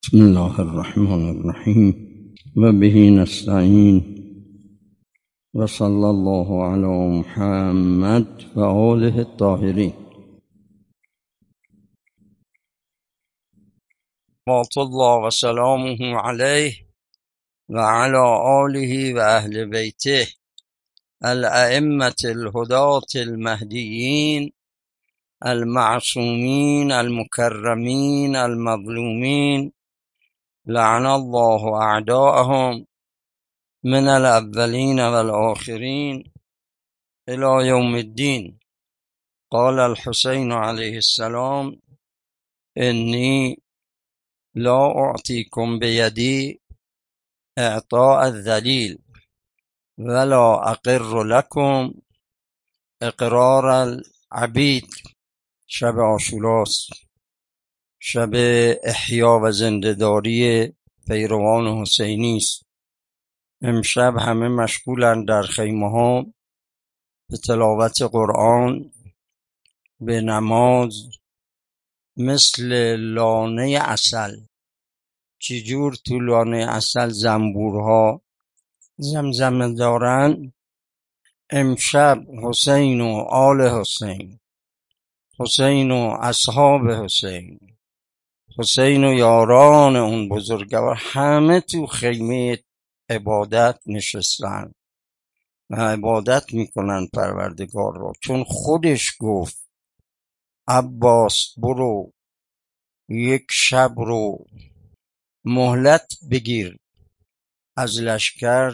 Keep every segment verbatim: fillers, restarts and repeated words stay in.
بسم الله الرحمن الرحیم و به نستعین و صلی الله علی محمد و آله الطاهرین. صلوات الله و سلامه علیه و علی آله و اهل بیته الائمة الهداة المهدیین المعصومین المکرمین المظلومین، لعن الله اعداءهم من الاولین والآخرین الى یوم الدین. قال الحسین علیه السلام: انی لا اعطیکم بیدی اعطاء الذلیل ولا اقر لکم اقرار العبید. شب عاشوراست، شب احیا و زنده‌داری پیروان حسینی است. امشب همه مشغولند در خیمه ها به تلاوت قرآن، به نماز، مثل لانه عسل. چجور تو لانه عسل زنبورها زمزمه دارن، امشب حسین و آل حسین، حسین و اصحاب حسین، حسین و یاران اون بزرگوار همه تو خیمه عبادت نشستن و عبادت میکنن پروردگار رو، چون خودش گفت عباس برو یک شب رو مهلت بگیر از لشکر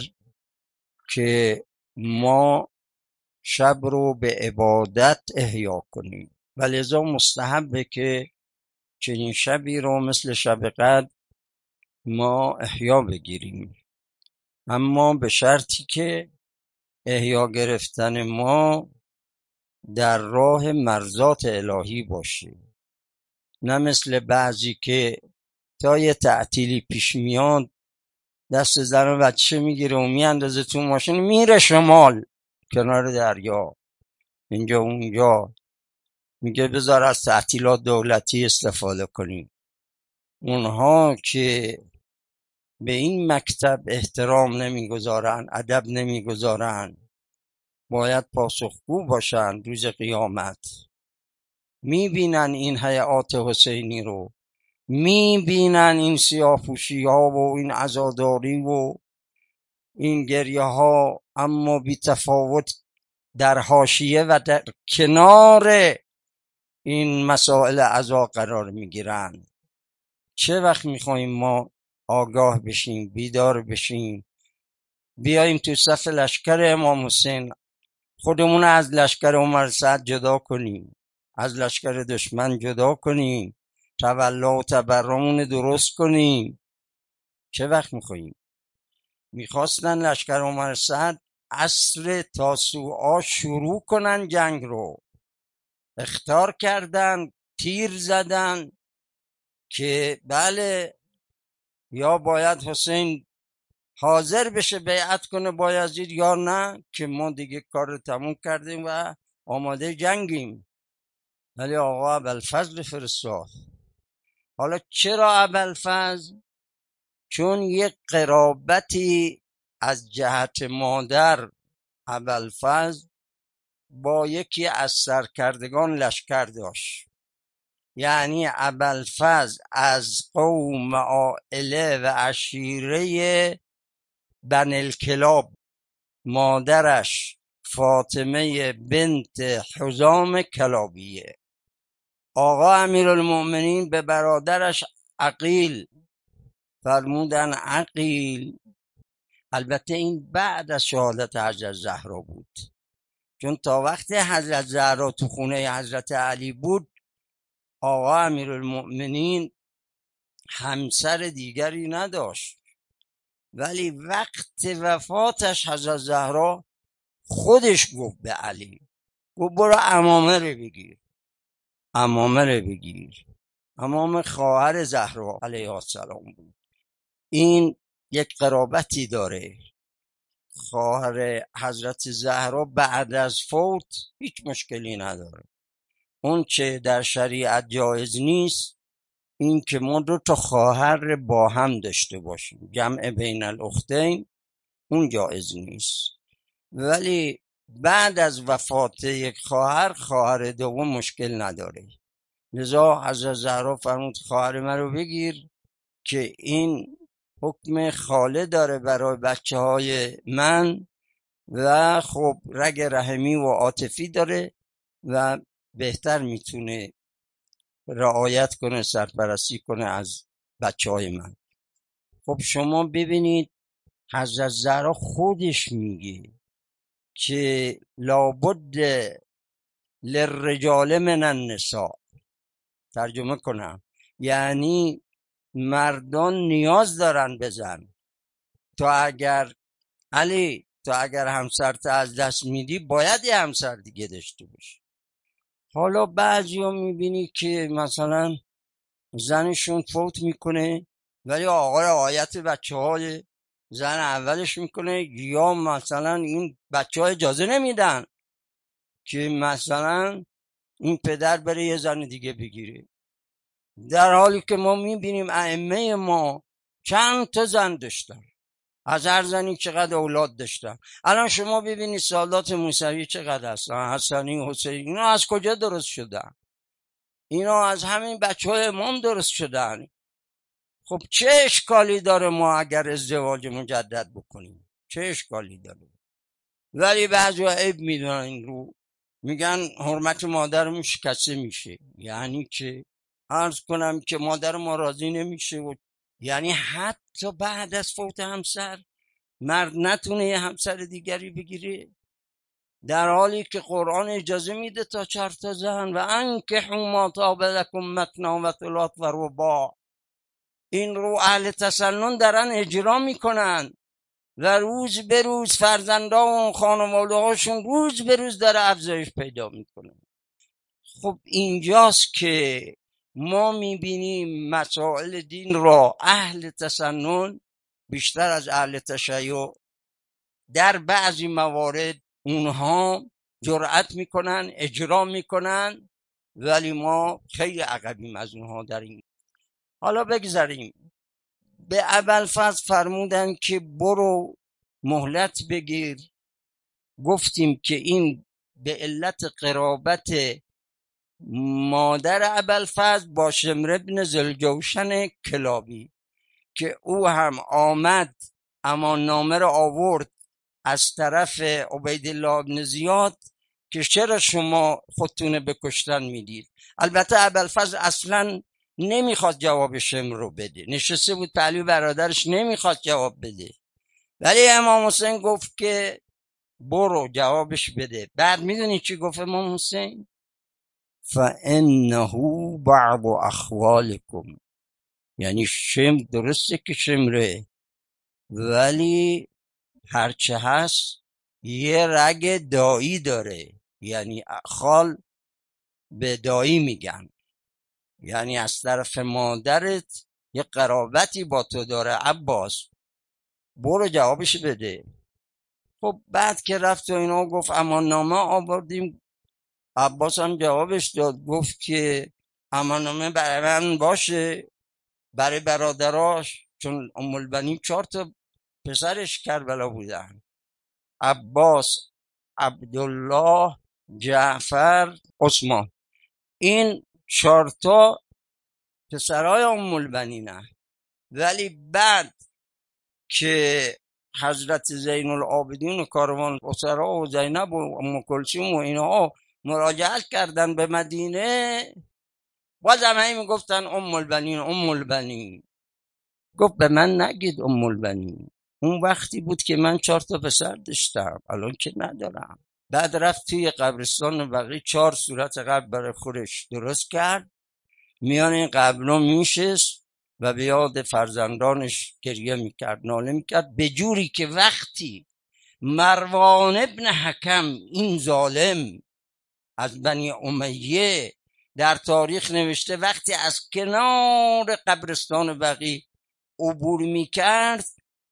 که ما شب رو به عبادت احیا کنیم، و لذا مستحبه که چنین شبی رو مثل شب قدر ما احیا بگیریم، اما به شرطی که احیا گرفتن ما در راه مرضات الهی باشه، نه مثل بعضی که تا یه تعطیلی پیش میاد دست زن و بچه میگیره و میاندازه تو ماشین میره شمال کنار دریا اینجا اونجا، میگه بذار از تعطیلات دولتی استفاده کنیم. اونها که به این مکتب احترام نمیگذارن، ادب نمیگذارن، باید پاسخگو باشن روز قیامت. میبینن این حیات حسینی رو، میبینن این سیاه‌پوشی ها و این عزاداری و این گریه ها، اما بی تفاوت در حاشیه و در کنار این مسائل عزا قرار میگیرن. چه وقت میخوایم ما آگاه بشیم، بیدار بشیم، بیاییم تو صف لشکر امام حسین، خودمون از لشکر عمر سعد جدا کنیم، از لشکر دشمن جدا کنیم، تولا و تبرامون درست کنیم. چه وقت میخوایم؟ میخواستن لشکر عمر سعد عصر تاسوعا شروع کنن جنگ رو، اخطار کردن، تیر زدن که بله یا باید حسین حاضر بشه بیعت کنه با یزید یا نه، که ما دیگه کار رو تموم کردیم و آماده جنگیم. ولی آقا ابوالفضل فرستاد. حالا چرا ابوالفضل؟ چون یک قرابتی از جهت مادر ابوالفضل با یکی از سرکردگان لشکر داشت. یعنی ابوالفضل از قوم عائله و عشیره بنی الکلاب، مادرش فاطمه بنت حزام کلابیه. آقا امیرالمؤمنین به برادرش عقیل فرمودن عقیل، البته این بعد از شهادت حضرت زهرا بود، چون تا وقتی حضرت زهرا تو خونه حضرت علی بود آقا امیرالمؤمنین همسر دیگری نداشت، ولی وقت وفاتش حضرت زهرا خودش گفت به علی، گفت برو عمامه رو بگیر، عمامه رو بگیر. عمامه خواهر زهرا علیه السلام بود. این یک قرابتی داره. خواهر حضرت زهرا بعد از فوت هیچ مشکلی نداره. اون چه در شریعت جایز نیست این که ما دو تا خواهر با هم داشته باشیم، جمع بین الاختین، اون جایز نیست. ولی بعد از وفات یک خواهر، خواهر دوم مشکل نداره. لذا حضرت زهرا فرمود خواهر من رو بگیر که این حکم خاله داره برای بچه های من و خب رگ رحمی و عاطفی داره و بهتر میتونه رعایت کنه، سرپرستی کنه از بچه های من. خب شما ببینید حضرت زهرا خودش میگه که لابد للرجال من النساء. ترجمه کنم یعنی مردان نیاز دارن به زن. تو اگر علی تو اگر همسرت از دست میدی باید یه همسر دیگه داشته باشی. حالا بعضی ها میبینی که مثلا زنشون فوت میکنه ولی آقا رعایت بچه های زن اولش میکنه، یا مثلا این بچه ها اجازه نمیدن که مثلا این پدر بره یه زن دیگه بگیره، در حالی که ما میبینیم ائمه ما چند تا زن داشتن، از هر زنی چقدر اولاد داشتن. الان شما ببینید سادات موسوی چقدر هستن، حسنی، حسینی، اینا از کجا درست شدن؟ اینا از همین بچه های امام درست شدن. خب چه اشکالی داره ما اگر ازدواج مجدد بکنیم؟ چه اشکالی داره؟ ولی بعضی عیب میدونن این رو، میگن حرمت مادر شکسته میشه. یعنی که عرض کنم که مادر ما راضی نمیشه و یعنی حتی بعد از فوت همسر مرد نتونه یه همسر دیگری بگیره، در حالی که قرآن اجازه میده تا چهار تا زن. و انکحوا ما طاب لکم مثنی و ثلاث و رباع. این رو اهل تسنن دارن اجرا میکنن و روز به روز فرزندا و خانواده هاشون روز به روز داره افزایش پیدا میکنه. خب اینجاست که ما میبینیم مسائل دین را اهل تسنن بیشتر از اهل تشیع در بعضی موارد اونها جرأت میکنن، اجرا میکنن، ولی ما خیلی عقبیم از اونها در این. حالا بگذاریم. به ابوالفضل فرمودن که برو مهلت بگیر. گفتیم که این به علت قرابت مادر ابوالفضل با شمر بن ذوالجوشن کلابی که او هم آمد امان نامه را آورد از طرف عبیدالله بن زیاد که چرا شما خودتونه به کشتن میدید. البته ابوالفضل اصلا نمیخواد جواب شمر رو بده، نشسته بود پهلوی برادرش، نمیخواد جواب بده، ولی امام حسین گفت که برو جوابش بده. بعد میدونی چی گفت امام حسین؟ فانه بعض اخوالکم. یعنی شمر درسته که شمره، ولی هرچه هست یه رگ دایی داره. یعنی خال به دایی میگن، یعنی از طرف مادرت یه قرابتی با تو داره. عباس برو جوابش بده. خب بعد که رفت و اینا گفت امان نامه آوردیم، عباس هم جوابش داد، گفت که امان نامه برای من باشه، برای برادراش، چون ام البنین چهار تا پسرش کربلا بودن، عباس، عبدالله، جعفر، عثمان. این چهار تا پسرای ام البنینه. ولی بعد که حضرت زین العابدین و کاروان اسرا و زینب و ام کلثوم و اینها مراجعت کردن به مدینه، باز همه میگفتن ام البنین ام البنین. گفت به من نگید ام البنین، اون وقتی بود که من چهار تا پسر داشتم، الان که ندارم. بعد رفت توی قبرستان بقیه چهار صورت قبر برای خودش درست کرد، میان این قبرها میشست و به یاد فرزندانش گریه میکرد، ناله میکرد، به جوری که وقتی مروان ابن حکم، این ظالم از بنی امیه، در تاریخ نوشته وقتی از کنار قبرستان بقی عبور میکرد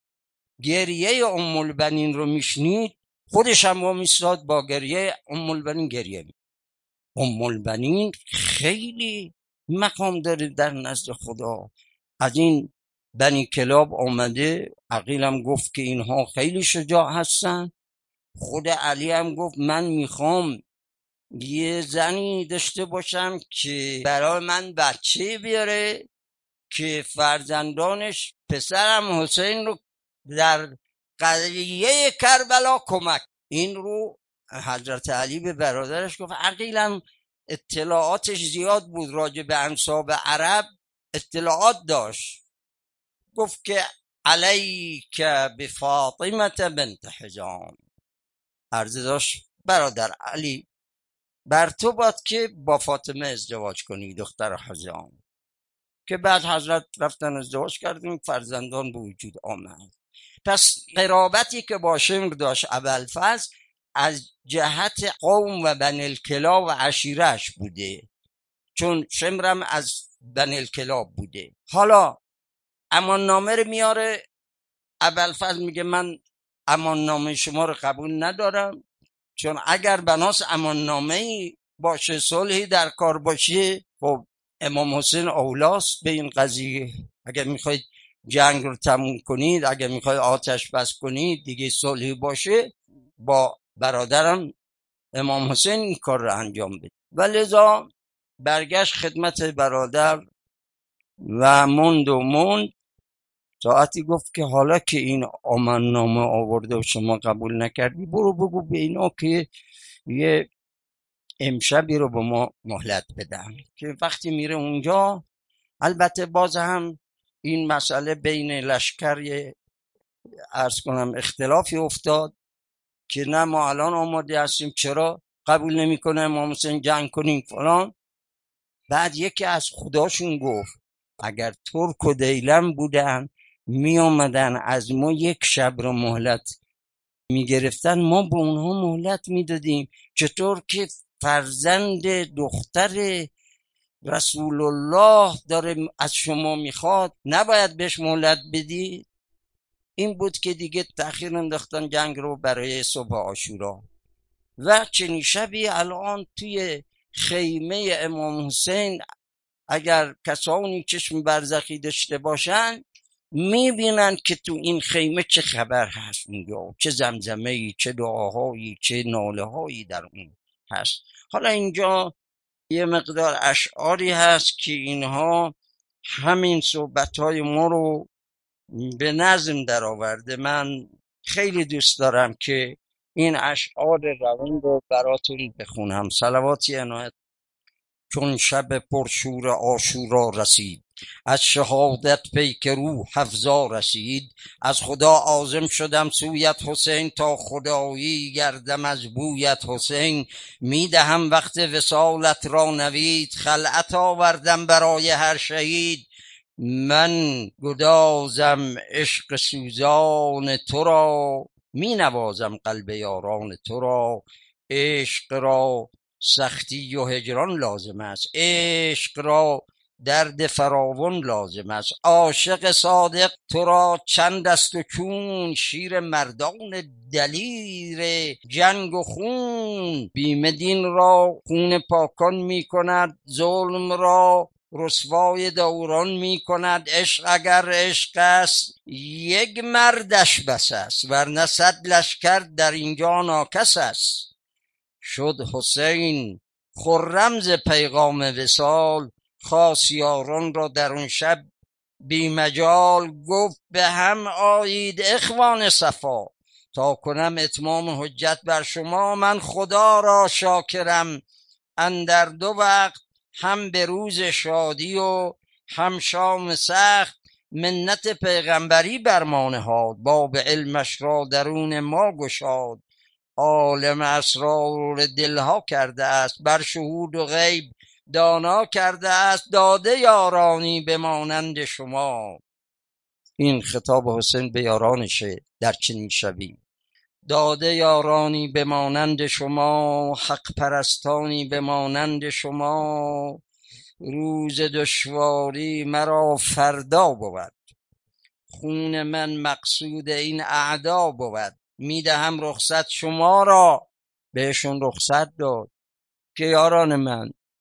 گریه ام البنین رو میشنید، خودش هم با میستاد با گریه ام البنین گریه می. ام البنین خیلی مقام داره در نزد خدا. از این بنی کلاب آمده، عقیلم گفت که اینها خیلی شجاع هستن. خود علی هم گفت من میخوام یه زنی داشته باشم که برای من بچه بیاره که فرزندانش پسرم حسین رو در قضیه کربلا کمک. این رو حضرت علی به برادرش گفت. عقیلم اطلاعاتش زیاد بود، راجع به انساب عرب اطلاعات داشت. گفت که علیک بفاطمه بنت حجام، عرض داشت برادر علی بر تو باد که با فاطمه ازدواج کنی، دختر حجام. که بعد حضرت رفتن ازدواج کردیم، فرزندان به وجود آمد. پس قرابتی که با شمر داشت ابوالفضل از جهت قوم و بنی الکلاب و عشیرش بوده، چون شمرم از بنی الکلاب بوده. حالا امان نامه رو میاره، ابوالفضل میگه من امان نامه شما رو قبول ندارم، چون اگر بناس امان نامه باشه، صلحی در کار باشه، خب امام حسین اولاست به این قضیه. اگر میخواید جنگ رو تموم کنید، اگر میخواید آتش بس کنید، دیگه صلحی باشه، با برادرم امام حسین این کار رو انجام بده. و لذا برگشت خدمت برادر و موند و موند. ساعتی گفت که حالا که این آمن نامه آورده و شما قبول نکردی، برو بگو به اینا که یه امشبی رو به ما مهلت بدن. که وقتی میره اونجا، البته باز هم این مسئله بین لشکر عرض کنم اختلافی افتاد که نه ما الان آماده هستیم، چرا قبول نمیکنه امام حسین جنگ کنیم فلان. بعد یکی از خداشون گفت اگر ترک و دیلم بودن می آمدن از ما یک شب رو مهلت می گرفتن، ما به اونها مهلت می دادیم. چطور که فرزند دختر رسول الله داره از شما میخواد، نباید بهش مهلت بدی؟ این بود که دیگه تأخیر انداختن جنگ رو برای صبح عاشورا. و چنین شبی الان توی خیمه امام حسین اگر کسانی چشم برزخی داشته باشن میبینن که تو این خیمه چه خبر هست اونجا، چه زمزمه‌ای، چه دعاهایی، چه ناله‌هایی در اون هست. حالا اینجا یه مقدار اشعاری هست که اینها همین صحبت‌های ما رو به نظم در آورده. من خیلی دوست دارم که این اشعار روان رو براتون بخونم. صلواتی عنایت. چون شب پرشور عاشورا رسید، از شهادت پیک روح افزا رسید. از خدا عازم شدم سویت حسین، تا خدایی گردم از بویت حسین. میدهم وقت وصالت را نوید، خلعت آوردم برای هر شهید. من گدازم عشق سوزان تو را، می نوازم قلب یاران تو را. عشق را سختی و هجران لازم است، عشق را درد فراوان لازم است. عاشق صادق تو را چند است و چون، شیر مردان دلیر جنگ و خون. بیم دین را خون پاکان می کند، ظلم را رسوای دوران می کند. عشق اگر عشق است یک مردش بس است، ورنه صد لشکر در اینجا ناکس است. شد حسین خرم ز پیغام وصال، خاص یاران را در اون شب بی مجال. گفت به هم آیید اخوان صفا، تا کنم اتمام حجت بر شما. من خدا را شاکرم اندر دو وقت، هم به روز شادی و هم شام سخت. منت پیغمبری بر ما نهاد، باب علمش را درون ما گشاد. عالم اسرار دلها کرده است، بر شهود و غیب دانا کرده است. داده یارانی به مانند شما. این خطاب حسین به یارانشه در چنین شبی. داده یارانی به مانند شما، حق پرستانی به مانند شما. روز دشواری مرا فردا بود، خون من مقصود این اعدا بود. میدهم رخصت شما را، بهشون رخصت داد که یاران من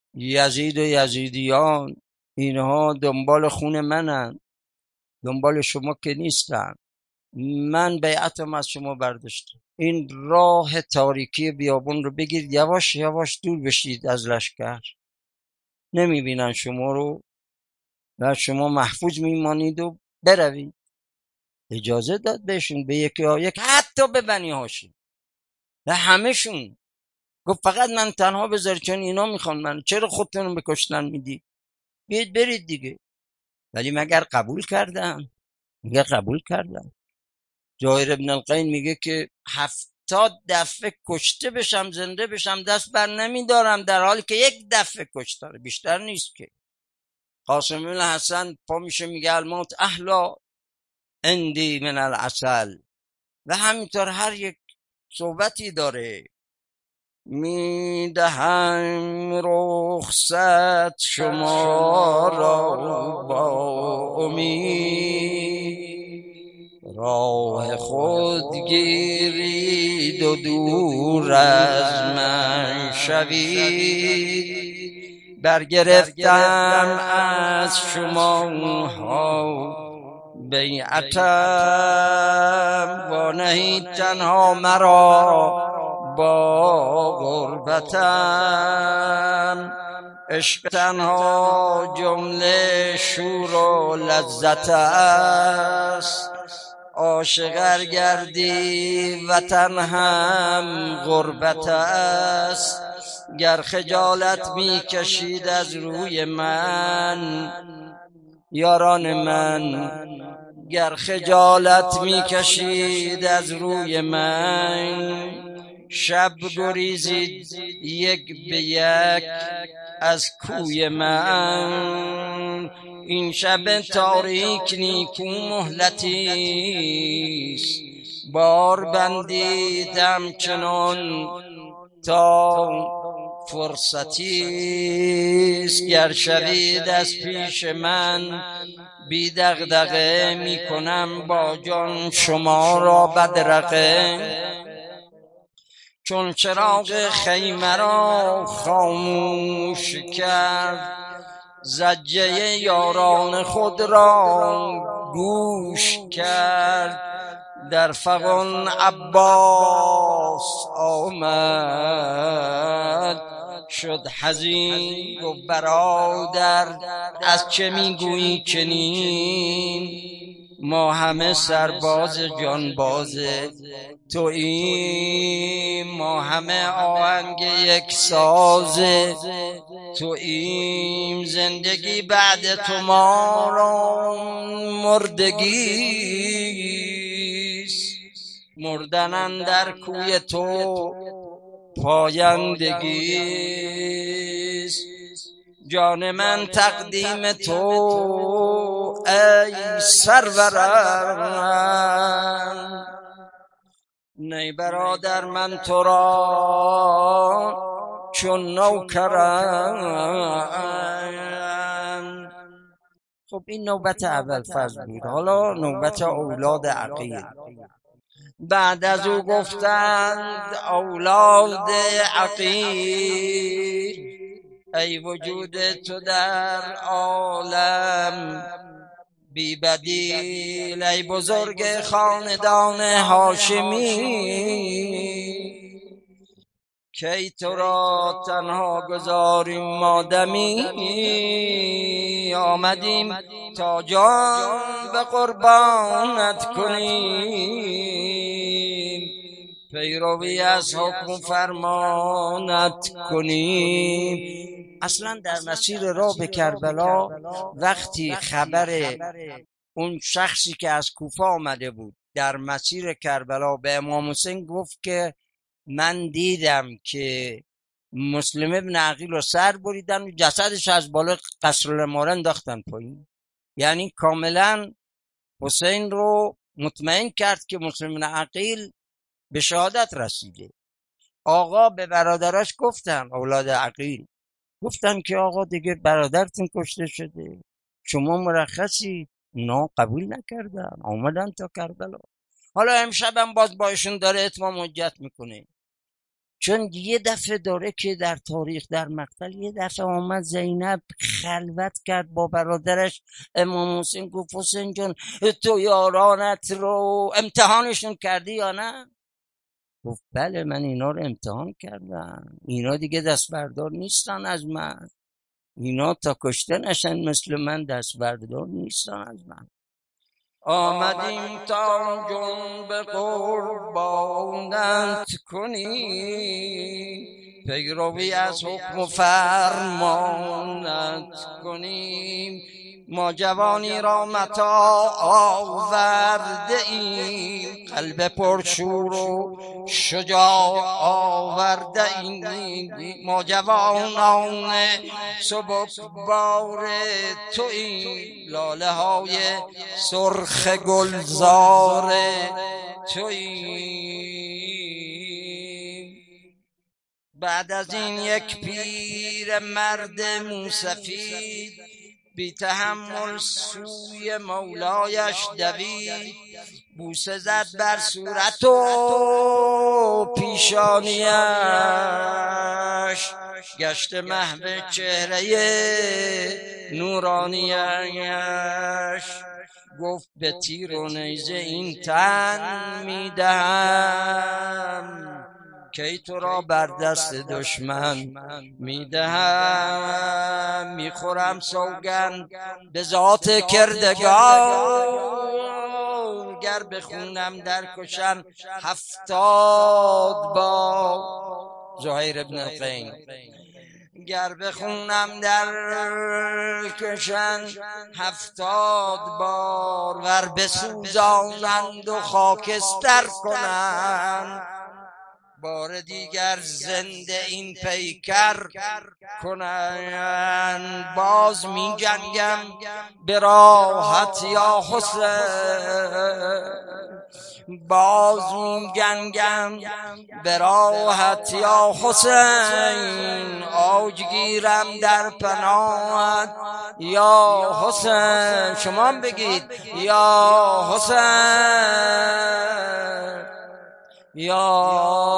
یزید و یزیدیان اینها دنبال خون منن، دنبال شما که نیستن. من بیعتم از شما برداشتم. این راه تاریکی بیابون رو بگید، یواش یواش دور بشید از لشکر، نمیبینن شما رو و شما محفوظ میمانید و بروید. اجازه داد بهشون، به یکی ها یک، حتی به بنی هاشم، به همه شون گفت فقط من تنها بذار، چون اینا میخوان من، چرا خودتون رو به کشتن میدید، بیاید برید دیگه. ولی مگر قبول کردن؟ مگر قبول کردن؟ جواهر ابن القیم میگه که هفتاد دفعه کشته بشم زنده بشم دست بر نمیدارم، در حالی که یک دفعه کشتاره، بیشتر نیست که. قاسم بن حسن پا میشه میگه الموت احلا اندی من العسل. و همینطور هر یک صحبتی داره. میدهم رخصت شما را با امید، راه خود گیرید و دور از من شوید. برگرفتم از شما ها بیعتم، و نهید تنها مرا با غربتم. عشق تنها جمله شور و لذت است، عاشق ار گردی وطن هم غربت است. گر خجالت می کشید از روی من یاران من، گر خجالت می کشید از روی من، شب گریزید یک به یک از کوی من. این شب تاریک نیکو مهلتیست، بار بندیدم چنان تا فرصتیست. گر شوید از پیش من بی دغدغه می کنم با جان شما را بدرقه. چون چراغ خیمه را خاموش کرد، زجه یاران خود را گوش کرد. در فغان عباس آمد، شد حزین و برادر از چه میگویی چنین؟ ما همه سرباز جانباز توییم، ما همه آهنگ یک ساز توییم. زندگی بعد تو ما را مردگیست، مردن اندر کوی تو پایندگیست. جان من تقدیم تو ای سرورم، نی برادر من تو را چون نوکرم. خب این نوبت اول فضل بود، حالا نوبت اولاد عقیل. بعد از او گفتند اولاد عقیل، ای وجود تو در عالم بی بدیل. ای بزرگ خاندان هاشمی، کی تو را تنها گذاریم ما دمی. آمدیم تا جان به قربانت کنیم، پیروی از حکم فرمانت کنیم. اصلا در مسیر راه به کربلا وقتی خبر اون شخصی که از کوفه آمده بود در مسیر کربلا به امام حسین گفت که من دیدم که مسلم ابن عقیل رو سر بریدن و جسدش از بالا قصر الاماره انداختن پایین، یعنی کاملا حسین رو مطمئن کرد که مسلم ابن عقیل به شهادت رسیده. آقا به برادراش گفتن، اولاد عقیل گفتن که آقا دیگه برادرتون کشته شده، شما مرخصی. نه قبول نکردن، آمدن تا کربلا. حالا امشب هم باز باشون داره اتمام حجت میکنه. چون یه دفعه داره که در تاریخ در مقتل یه دفعه آمد زینب خلوت کرد با برادرش امام حسین، گفت حسین جان تو یارانت رو امتحانشون کردی یا نه؟ گفت بله من اینا رو امتحان کردم، اینا دیگه دست بردار نیستن از من، اینا تا کشته نشن مثل من دست بردار نیستن از من. آمدیم تا جنب قربانت کنیم، پیروی از حکم و فرمانت کنیم. ما جوانی را متاع آورده ایم، قلب پرشور و شجاع آورده ایم. ما جوانان سبکبار توییم، لاله های سرخ گلزار توییم. بعد از این یک پیر مرد موسفید بی تحمل سوی مولایش دوید، بوسه زد بر صورت و پیشانیش، گشت محو چهره نورانیش. گفت به تیر و نیزه این تن میدهم، کی تو را بر دست دشمن میدهم. میخورم سوگند به ذات کردگار، گر بخونم در کشم هفتاد بار. زهیر ابن القین. گر بخونم در کشن هفتاد بار، ور بسوزانند و خاکستر کنند، بار دیگر زنده این پیکر کنند. باز می جنگم به راحت یا حسین، باز می جنگم به راحت یا حسین. اوج گیرم در پناهت یا حسین. شما هم بگید یا حسین یا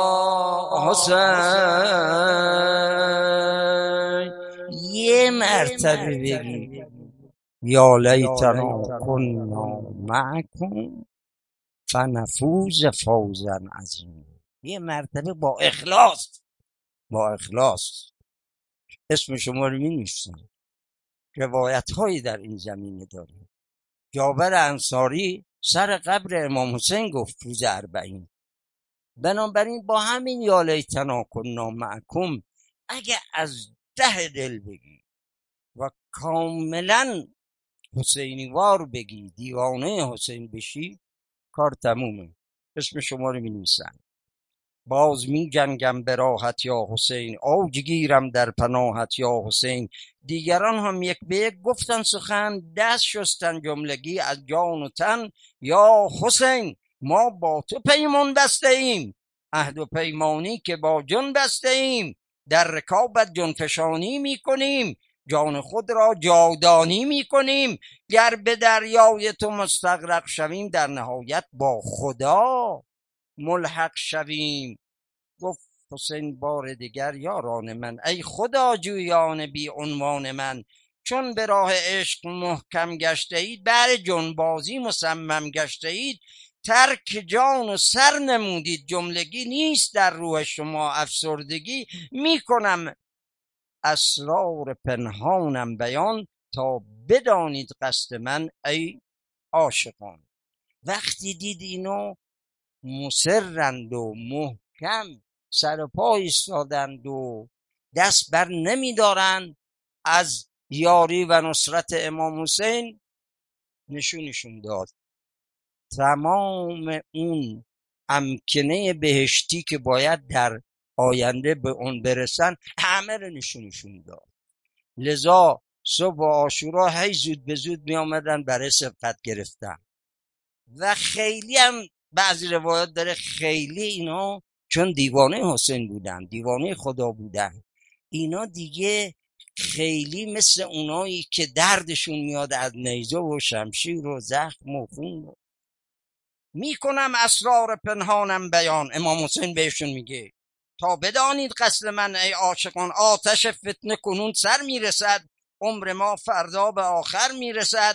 حسین. یه مرتبه بگید یا لیتنا کنا معکم فنفوز فوزا عظیما. یه مرتبه با اخلاص، با اخلاص اسم شما رو می نویسم. روایت هایی در این زمینه داریم. جابر انصاری سر قبر امام حسین گفت روز اربعین. بنابراین با همین یا لیتنا کنا معکم اگه از ته دل بگی و کاملا حسینیوار بگی، دیوانه حسین بشی، کار تمومه. اسم شما رو می نویسن. باز می جنگم به راحت یا حسین، اوج گیرم در پناهت یا حسین. دیگران هم یک به یک گفتن سخن، دست شستن جملگی از جان و تن. یا حسین ما با تو پیمان بسته ایم، عهد و پیمانی که با جان بسته ایم. در رکابت جان فشانی می کنیم، جان خود را جاودانی می کنیم. گر به دریای تو مستغرق شویم، در نهایت با خدا ملحق شویم. گفت حسین بار دیگر یاران من، ای خدا جویان بی عنوان من. چون به راه عشق محکم گشته اید، بر جنبازی مصمم گشته اید. ترک جان و سر نمودید، جملگی نیست در روح شما افسردگی. میکنم اسرار پنهانم بیان، تا بدانید قصد من ای عاشقان. وقتی دید اینو مصرند و محکم سر پا ایستادند و دست بر نمی دارند از یاری و نصرت امام حسین، نشونشون داد تمام اون امکنه بهشتی که باید در آینده به اون برسن همه رو نشونشون داد. لذا صبح عاشورا هی زود به زود می آمدن برای سبقت گرفتن. و خیلی هم بعضی روایات داره خیلی اینا چون دیوانه حسین بودن، دیوانه خدا بودن، اینا دیگه خیلی مثل اونایی که دردشون میاد از نیزه و شمشیر و زخم و خون. میکنم اسرار پنهانم بیان، امام حسین بهشون میگه تا بدانید قصد من ای عاشقان، آتش فتنه کنون سر میرسد، عمر ما فردا به آخر میرسد.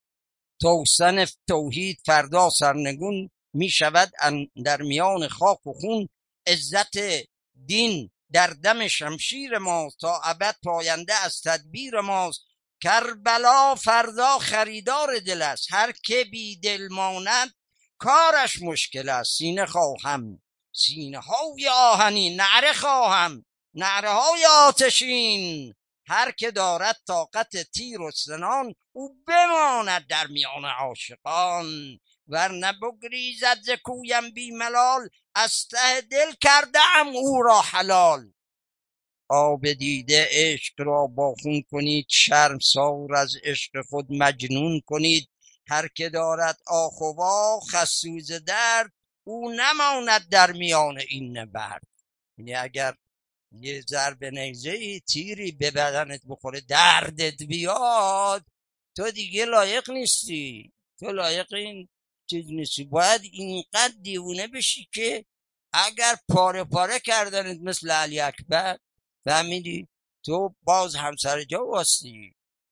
توسن توحید فردا سرنگون میشود در میان خاک و خون. عزت دین در دم شمشیر ماست، تا ابد پاینده از تدبیر ماست. کربلا فردا خریدار دل است، هر که بی دل ماند کارش مشکل است. سینه خواهم سینه های آهنین، نعره خواهم نعره های آتشین. هر که دارد طاقت تیر و سنان، او بماند در میان عاشقان. ورنه بگریزد ز کویم بی ملال، از ته دل کرده ام او را حلال. آب دیده عشق را با خون کنید، شرمسار از عشق خود مجنون کنید. هر که دارد آخ و واخ از سوز درد، او نماند در میان این نبرد. یعنی اگر یه ضرب نیزه‌ای تیری به بدنت بخوره دردت بیاد، تو دیگه لایق نیستی، تو لایق این چیز نیستی. باید اینقدر دیوونه بشی که اگر پاره پاره کردنت مثل علی اکبر، فهمیدی تو باز همسر جا واستی.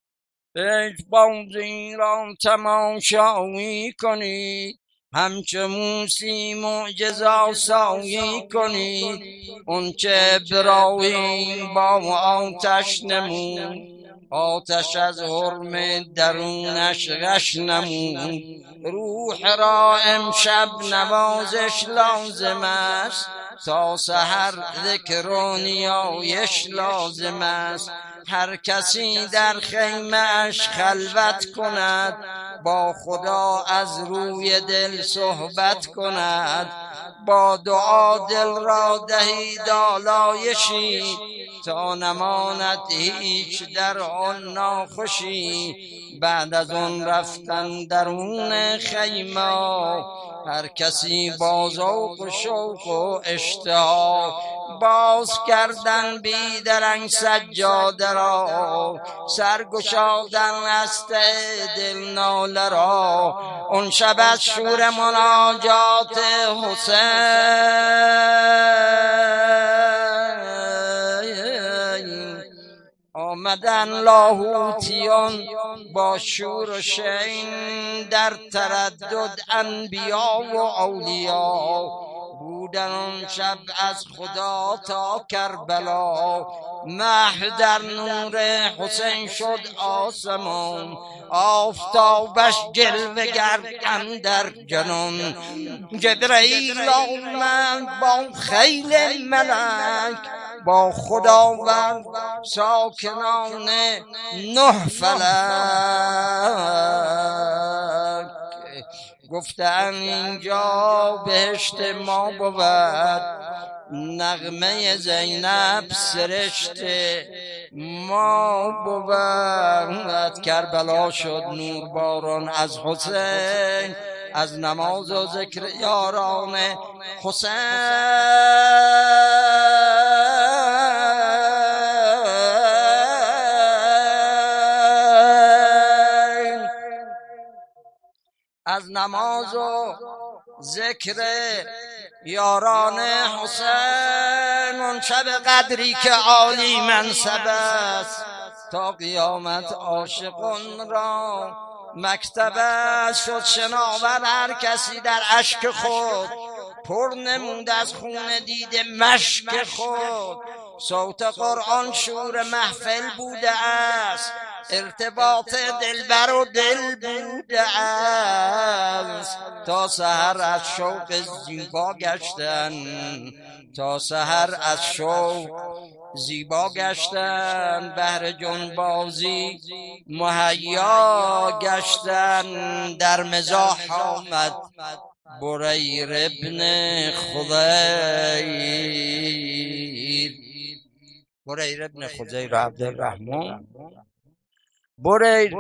یک باز این را تماشایی کنید، همچه موسی معجزه سایی کنید. اون چه ابراهیم با آتش نمود، آتش از حرم درونش غش نمود. روح را امشب نوازش لازم است، تا سحر ذکر و نیایش لازم است. هر کسی در خیمه اش خلوت کند، با خدا از روی دل صحبت کند. با دعا دل را دهید آلایشی، تا نماند هیچ در آن ناخوشی. بعد از آن رفتن درون خیمه، هر کسی با ذوق و شوق و اشتها. باز کردن بی درنگ سجاده را، سرگشادن از ته دل ناله را. اون شب از شور مناجات حسین، آمدن لاهوتیان با شور و شین. در تردد انبیا و اولیا، بودن اون شب از خدا تا کربلا. مه در نور حسین شد آسمان، آفتابش جلوه گر اندر جنان. جبرئیل آمد با خیل ملک، با خداوند ساکنان نه فلک. گفتن اینجا بهشت ما بود، نغمه زینب سرشت ما بود. کربلا شد نور باران از حسین، از نماز و ذکر یاران حسین. از نماز و ذکر یاران حسین. اون شب قدری که عالی منصب است، تا قیامت عاشقان را مکتب است. شد شناور هر کسی در اشک خود، پر نمود از خون دیده مشک خود. صوت قرآن شور محفل بوده است، ارتباط دلبر و دل بوده است. تا سحر از شوق زیبا گشتن، تا سحر از شوق زیبا گشتن. بهر جنبازی مهیا گشتن. در مزاح آمد بریر ابن خضیر. بریر ابن خضیر عبدالرحمن بریر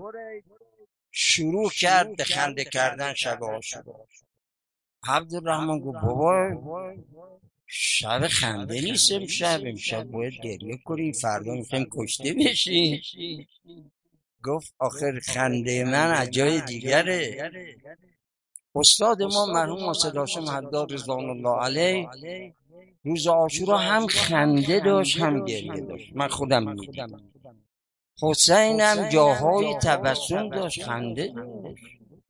شروع کرد به خنده کردن شب عاشورا. عبدالرحمن گفت بابا شب خنده نیست، امشب امشب باید گریه کنی، فردا میخوایم کشته بشی. گفت آخر خنده من از جای دیگره. استاد ما مرحوم استاد هاشم حداد رضوان الله علیه روز عاشورا هم خنده داشت هم گریه داشت. من خودم میدیدم. حسینم جاهای تبسم داشت، خنده داشت.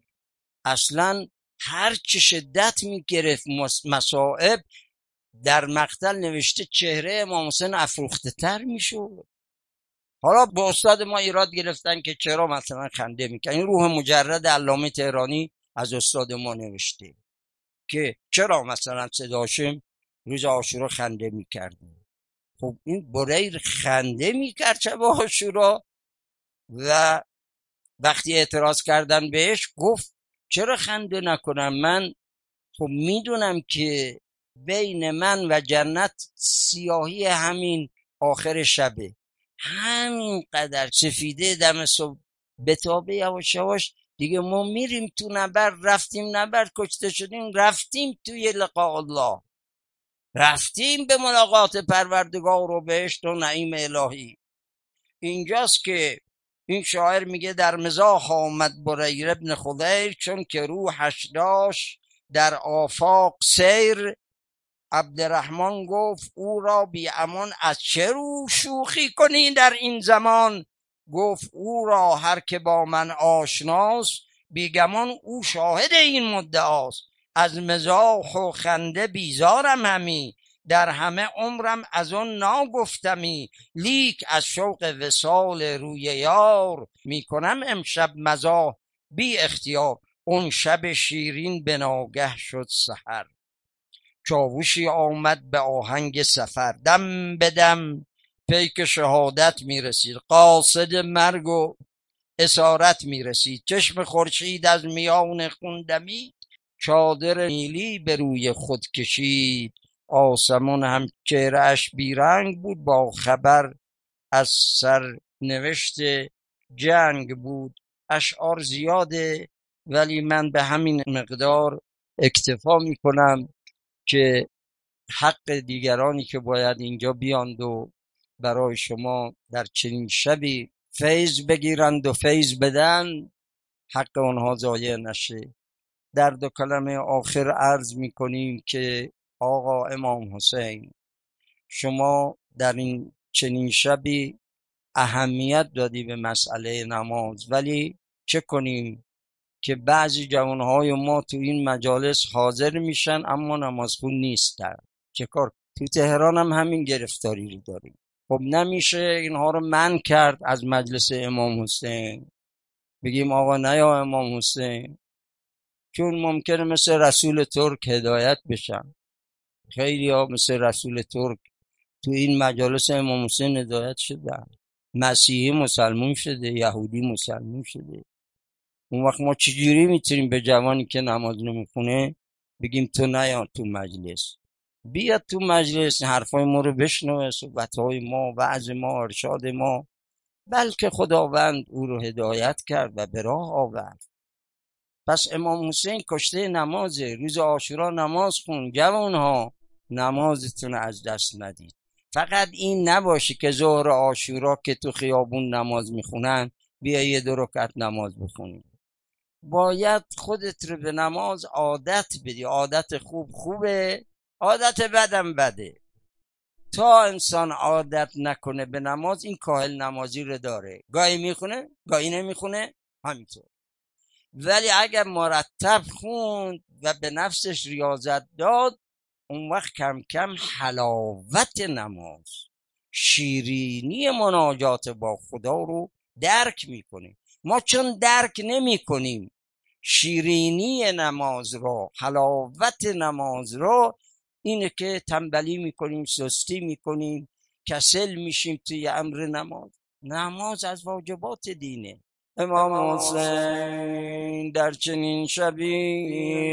اصلا هر چه شدت میگرفت مصائب، در مقتل نوشته چهره امام حسین افروخته تر میشد. حالا با استاد ما ایراد گرفتن که چرا مثلا خنده میکنه. این روح مجرد علامه تهرانی از استاد ما نوشته که چرا مثلا سید هاشم روز عاشورا خنده میکرده. خب این بریر خنده میکرد شب عاشورا و وقتی اعتراض کردن بهش گفت چرا خنده نکنم؟ من خب میدونم که بین من و جنت سیاهی همین آخر شبه، همین قدر سفیده دم صبح بتابه یواش یواش دیگه ما میریم تو نبرد، رفتیم نبرد کشته شدیم، رفتیم توی لقاء الله، رفتیم به ملاقات پروردگار و بهشت و نعیم الهی. اینجاست که این شاعر میگه در مزاح آمد بریر ابن خدیر، چون که روحش داشت در آفاق سیر. عبدالرحمن گفت او را بی امان از چه رو شوخی کنی در این زمان؟ گفت او را هر که با من آشناست، بیگمان او شاهد این مدعاست. از مزاح و خنده بیزارم همی، در همه عمرم از اون ناگفتمی. لیک از شوق وصال روی یار، میکنم امشب مزاح بی اختیار. اون شب شیرین به ناگه شد سحر، چاوشی آمد به آهنگ سفر. دم به دم پیک شهادت میرسید، قاصد مرگ و اسارت میرسید. چشم خورشید از میان خون دمید، چادر نیلی به روی خود کشید. آسمون هم چهره‌اش بیرنگ بود، با خبر از سرنوشت جنگ بود. اشعار زیاده ولی من به همین مقدار اکتفا میکنم که حق دیگرانی که باید اینجا بیاند و برای شما در چنین شبی فیض بگیرند و فیض بدن، حق اونها ضایع نشه. در دو کلمه آخر عرض میکنیم که آقا امام حسین، شما در این چنین شبی اهمیت دادی به مسئله نماز، ولی چه کنیم که بعضی جوانهای ما تو این مجالس حاضر میشن اما نمازخون نیستن. چه کار؟ تو تهران هم همین گرفتاری رو داریم. خب نمیشه اینها رو منع کرد از مجلس امام حسین، بگیم آقا نیا امام حسین، چون ممکنه مثل رسول ترک هدایت بشن. خیلی ها مثل رسول ترک تو این مجالس امام حسین هدایت شدن، مسیحی مسلمون شده، یهودی مسلمون شده. اون وقت ما چجوری میتونیم به جوانی که نماز نمیخونه بگیم تو نیا تو مجلس؟ بیاد تو مجلس، حرفای ما رو بشنوه، صحبتهای ما، وعظ ما، ارشاد ما، بلکه خداوند او رو هدایت کرد و به راه آورد. پس امام حسین کشته نمازه. روز عاشورا نماز خون. جوانها نمازتون از دست ندید. فقط این نباشه که ظهر عاشورا که تو خیابون نماز میخونن بیا یه دو رکعت نماز بخونید. باید خودت رو به نماز عادت بدی. عادت خوب خوبه، عادت بدم بده. تا انسان عادت نکنه به نماز، این کاهل نمازی رو داره، گاهی میخونه گاهی نمیخونه همینطور. ولی اگر مرتب خوند و به نفسش ریاضت داد، اون وقت کم کم حلاوت نماز، شیرینی مناجات با خدا رو درک میکنه. ما چون درک نمی کنیم شیرینی نماز رو، حلاوت نماز رو، اینه که تنبلی میکنیم، سستی میکنیم، کسل میشیم توی امر نماز. نماز از واجبات دینه. امام حسین در چنین شبی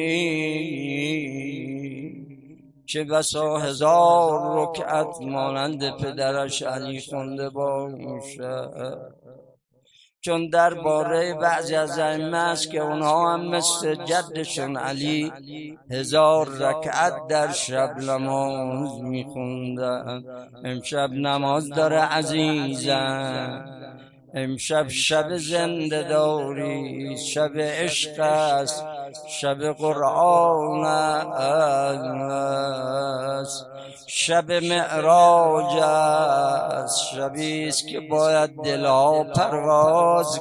چه بسا هزار رکعت مانند پدرش علی خونده باشد. چون در باره بعضی از ائمه است که اونها هم مثل جدشون علی هزار رکعت در شب نماز میخوندن. امشب نماز داره عزیزم، امشب شب زنده داری، شب عشق است، شب قرآن است. شب معراج است، شبی است که باید دلها پرواز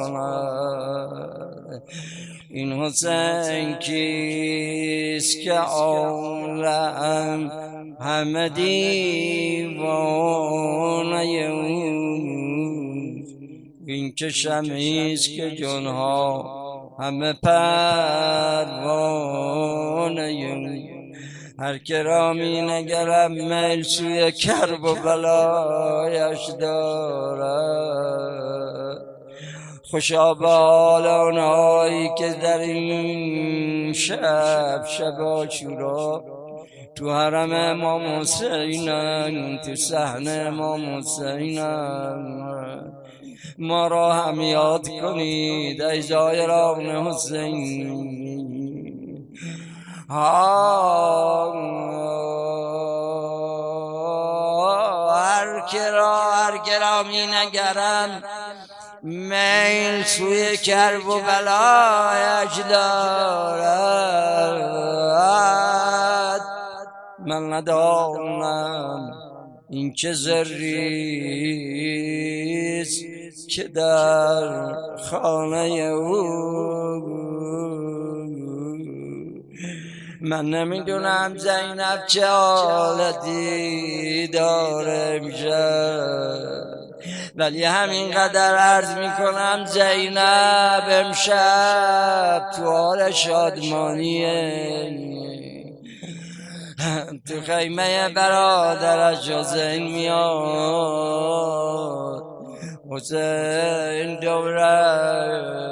کند. این حسین کیست که عالم همه دیوانه اوست؟ این که شمعی است که جانها همه پروانه اوست. هر که را می نگرم میل سوی کرب و بلایش دارد. خوشا به حال آنهایی که در این شب شب عاشورا تو حرم امام حسینن، تو صحن امام حسینن. ما را هم یاد کنید ای زایران حسین. هر که را هر که را می نگرم میل سوی کرب و بلایش دارد. من ندانم این چه زریست که در خانه او. من نمیدونم زینب چه حالتی داره امشب، ولی همینقدر عرض میکنم زینب امشب تو حال شادمانیه. تو خیمه برادرش حسین میاد، حسین دوره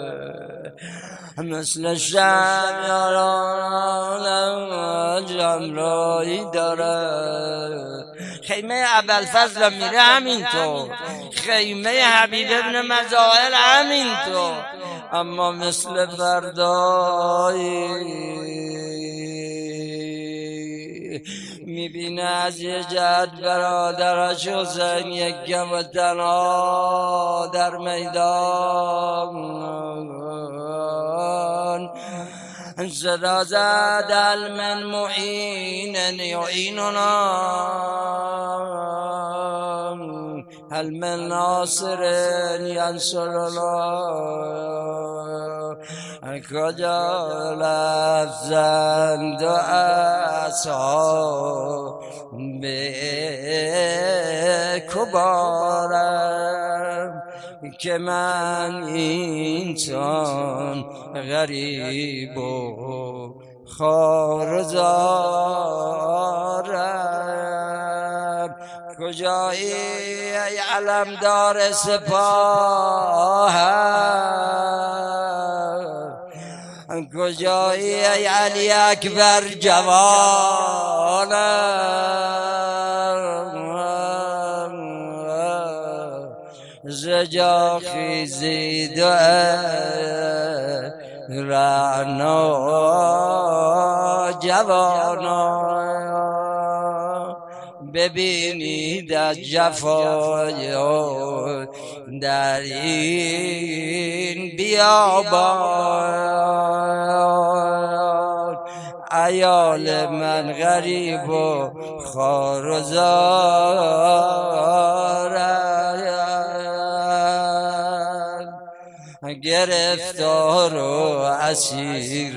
مثل شم یاران جمرایی داره. خیمه ابوالفضل میره همینطور، خیمه حبیب ابن مزاحل همینطور، اما مثل فردایی میبینه از یه جد برادرش حسین یک گم تنها در میدان صدا زد هل من معین یعیننا، هل من ناصر ینصرنا. کجا لفظند و اصحاب کبارم که من اینسان غریب و خارزارم. کجایی ای علمدار سپاه، کجایی ای علی اکبر جوانم؟ زجا خیزید و رعنا جوانا، ببینید از جفای در این بیابان. عیال من غریب و خارزارم، گرفتار و اسیر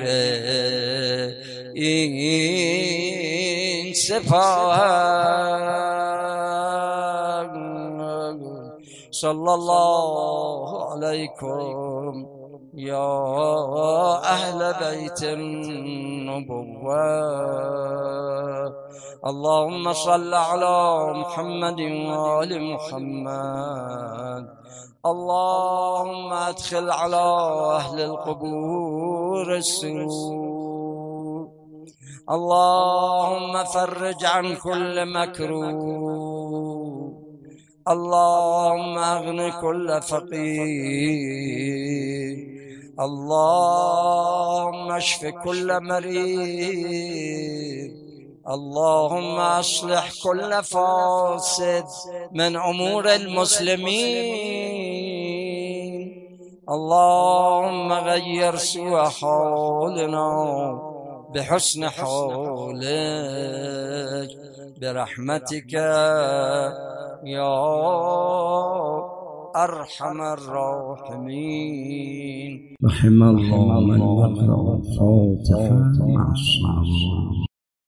این سپاهم. صلی الله علیکم یا اهل بیت النبوة. اللهم صل على محمد وآل محمد. اللهم ادخل على اهل القبور السرور. اللهم فرج عن كل مكروه. اللهم اغن كل فقير. اللهم اشف كل مريض. اللهم اصلح كل فاسد من امور المسلمين. اللهم غير سوء حالنا بحسن حولك برحمتك يا أرحم الراحمين. رحم الله من يقرأ الفاتحة مع الصلاة.